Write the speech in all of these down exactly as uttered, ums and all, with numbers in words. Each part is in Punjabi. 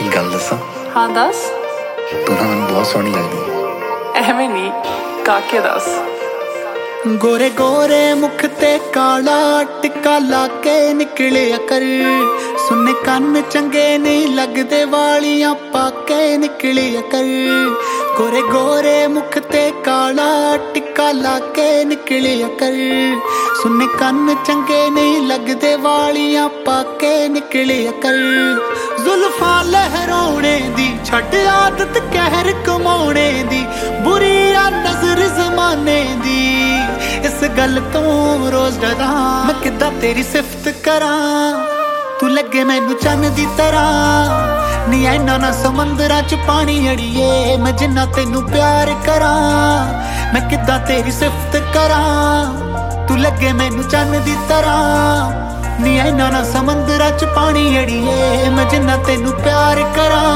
ਗੱਲ ਦੱਸਾਂ? ਹਾਂ ਦੱਸ। ਤੂੰ ਨਾ ਮੈਨੂੰ ਬਹੁਤ ਸੋਹਣੀ ਲੱਗਦੀ। ਐਵੇਂ ਨਹੀਂ, ਕਾਕੇ ਦੱਸ। ਗੋਰੇ ਗੋਰੇ ਮੁਖ ਤੇ ਕਾਲਾ ਟਿੱਕਾ ਲਾ ਕੇ ਨਿਕਲਿਆ ਕਰ, ਸੁਣੇ ਕੰਨ ਚੰਗੇ ਨਹੀਂ ਲੱਗਦੇ ਵਾਲੀਆਂ ਪਾ ਕੇ ਨਿਕਲਿਆ ਕਰ। ਗੋਰੇ ਗੋਰੇ ਮੁਖ ਤੇ ਕਾਲਾ ਟਿੱਕਾ ਲਾ ਕੇ ਨਿਕਲਿਆ ਕਰ, ਸੁਣੇ ਕੰਨ ਚੰਗੇ ਨਹੀਂ ਲੱਗਦੇ ਵਾਲੀਆਂ ਪਾ ਕੇ ਨਿਕਲਿਆ ਕਰ। ਜ਼ੁਲਫਾਂ ਲਹਿਰਾਉਣੇ ਦੀ ਛੱਡ ਆਦਤ ਕਹਿਰ ਕਮਾਉਣੇ ਦੀ, ਬੁਰੀ ਆ ਨਜ਼ਰ ਜ਼ਮਾਨੇ ਦੀ, ਇਸ ਗੱਲ ਤੋਂ ਰੋਜ਼ ਡਰਾਂ ਮੈਂ ਕਿੱਦਾਂ ਤੇਰੀ ਸਿਫਤ ਕਰਾਂ। ਤੂੰ ਲੱਗੇ ਮੈਨੂੰ ਚੰਨ ਦੀ ਤਰ੍ਹਾਂ, ਨੀ ਐਨਾ ਨਾ ਸਮੁੰਦਰਾਂ ਚ ਪਾਣੀ ਅੜੀਏ, ਮੈਂ ਜਿੰਨਾ ਤੈਨੂੰ ਪਿਆਰ ਕਰਾਂ। ਮੈਂ ਕਿੱਦਾਂ ਤੇਰੀ ਸਿਫਤ ਕਰਾਂ, ਤੂੰ ਲੱਗੇ ਮੈਨੂੰ ਚੰਨ ਦੀ ਤਰ੍ਹਾਂ, ਨੀ ਐਨਾ ਨਾ ਸਮੁੰਦਰਾਂ ਚ ਪਾਣੀ ਅੜੀਏ, ਮੈਂ ਜਿੰਨਾ ਤੈਨੂੰ ਪਿਆਰ ਕਰਾਂ।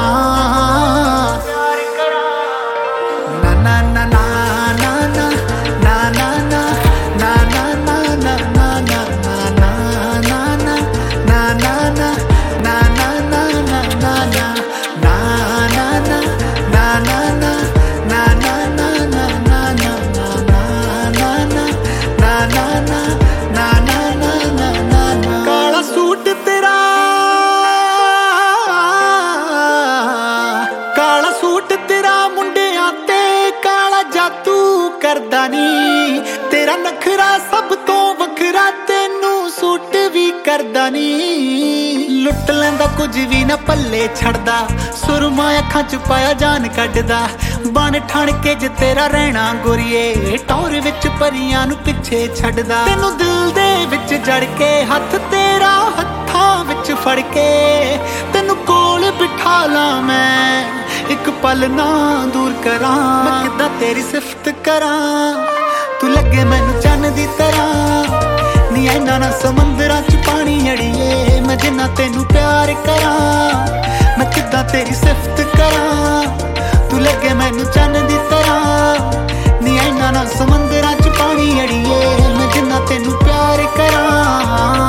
ਨਾ ਨਾ ਨਾ ਕਰਦਾ ਨੀ ਤੇਰਾ ਨਖਰਾ ਸਭ ਤੋਂ ਵੱਖਰਾ, ਤੈਨੂੰ ਸੂਟ ਵੀ ਕਰਦਾ ਨੀ। ਲੁੱਟ ਲੈਂਦਾ ਕੁਝ ਵੀ ਨਾ ਪੱਲੇ ਛੱਡਦਾ, ਸੁਰਮਾ ਅੱਖਾਂ ਚ ਪਾਇਆ ਜਾਨ ਕੱਢਦਾ, ਬਣ ਠਣ ਕੇ ਜੇ ਤੇਰਾ ਰਹਿਣਾ ਗੋਰੀਏ, ਟੌਰ ਵਿੱਚ ਪਰੀਆਂ ਨੂੰ ਪਿੱਛੇ ਛੱਡਦਾ। ਤੈਨੂੰ ਦਿਲ ਦੇ ਵਿੱਚ ਜੜ ਕੇ ਹੱਥ ਤੇਰਾ ਹੱਥਾਂ ਵਿੱਚ ਫੜ ਕੇ, ਤੈਨੂੰ ਕੋਲ ਬਿਠਾ ਲਾਂ ਮੈਂ ਇੱਕ ਪਲ ਨਾ ਦੂਰ ਕਰਾਂ। ਮੈਂ ਕਿੱਦਾਂ ਤੇਰੀ ਸਿਫਤ ਕਰਾਂ, ਤੂੰ ਲੱਗੇ ਮੈਨੂੰ ਚੰਨ ਦੀ ਤਰ੍ਹਾਂ, ਨੀ ਐਨਾ ਨਾ ਸਮੁੰਦਰਾਂ ਚ ਪਾਣੀ ਅੜੀਏ, ਮੈਂ ਜਿੰਨਾ ਤੈਨੂੰ ਪਿਆਰ ਕਰਾਂ। ਮੈਂ ਕਿੱਦਾਂ ਤੇਰੀ ਸਿਫਤ ਕਰਾਂ, ਤੂੰ ਲੱਗੇ ਮੈਨੂੰ ਚੰਨ ਦੀ ਤਰ੍ਹਾਂ, ਨੀ ਐਨਾ ਨਾ ਸਮੁੰਦਰਾਂ ਚ ਪਾਣੀ ਅੜੀਏ, ਮੈਂ ਜਿੰਨਾ ਤੈਨੂੰ ਪਿਆਰ ਕਰਾਂ।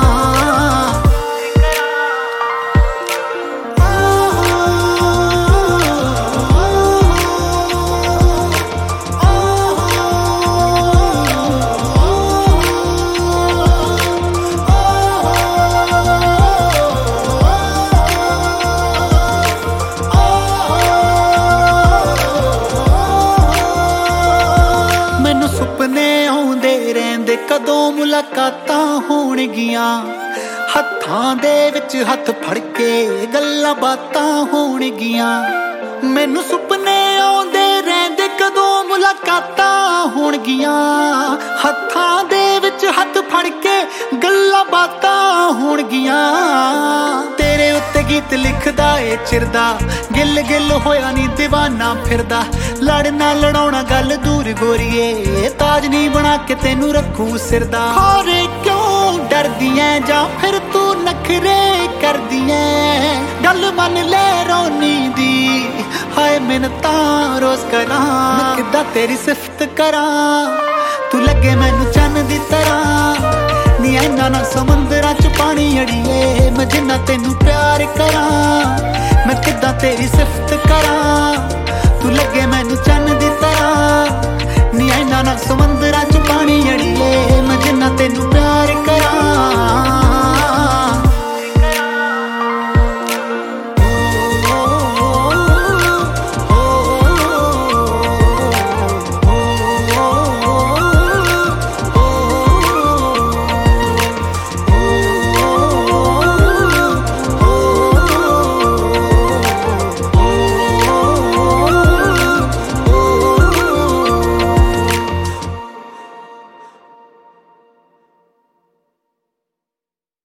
ਸੁਪਨੇ ਆਉਂਦੇ ਰਹਿੰਦੇ ਕਦੋਂ ਮੁਲਾਕਾਤਾਂ ਹੋਣਗੀਆਂ, ਹੱਥਾਂ ਦੇ ਵਿੱਚ ਹੱਥ ਫੜ ਕੇ ਗੱਲਾਂ ਬਾਤਾਂ ਹੋਣਗੀਆਂ। ਮੈਨੂੰ ਸੁਪਨੇ ਆਉਂਦੇ ਰਹਿੰਦੇ ਕਦੋਂ ਮੁਲਾਕਾਤਾਂ ਹੋਣਗੀਆਂ, ਹੱਥਾਂ ਦੇ ਵਿੱਚ ਹੱਥ ਫੜ ਕੇ ਗੱਲਾਂ ਬਾਤਾਂ ਹੋਣਗੀਆਂ। ਤੇਰੇ ਉੱਤੇ ਗੀਤ ਲਿਖਦਾ ਏ ਚਿਰਦਾ, ਗਿੱਲ ਗਿੱਲ ਹੋਇਆ ਨੀ ਦੀਵਾਨਾ ਫਿਰਦਾ, ਲੜਨਾ ਲੜਾਉਣਾ ਗੱਲ ਦੂਰ ਗੋਰੀਏ, ਤਾਜ ਨੀ ਬਣਾ ਕੇ ਤੈਨੂੰ ਰੱਖੂ ਸਿਰਦਾ। ਹੋਰੇ ਕਿਉਂ ਡਰਦੀ ਐ ਜਾਂ ਫਿਰ ਤੂੰ ਨਖਰੇ ਕਰਦੀ ਐ, ਗੱਲ ਮੰਨ ਲੈ ਰੋਣੀ ਦੀ, ਹਾਏ ਮਿੰਨਤਾਂ ਰੋਜ਼ ਕਰਾਂ। ਮੈਂ ਕਿੱਦਾਂ ਤੇਰੀ ਸਿਫਤ ਕਰਾਂ, ਤੂੰ ਲੱਗੇ ਮੈਨੂੰ ਚੰਨ ਦੀ ਤਰ੍ਹਾਂ, ਨੀ ਐਨਾ ਨਾ ਸਮੁੰਦਰਾਂ ਚ ਪਾਣੀ ਅੜੀਏ, ਮੈਂ ਜਿੰਨਾ ਤੈਨੂੰ ਪਿਆਰ ਕਰਾਂ। ਮੈਂ ਕਿੱਦਾਂ ਤੇਰੀ ਸਿਫਤ ਕਰਾਂ, ਤੂੰ ਲੱਗੇ ਮੈਨੂੰ ਚੰਨ ਦੀ ਤਰ੍ਹਾਂ, ਨੀ ਐਨਾ ਨਾ ਸਮੁੰਦਰਾਂ ਚ ਪਾਣੀ ਅੜੀਏ, ਮੈਂ ਜਿੰਨਾ ਤੈਨੂੰ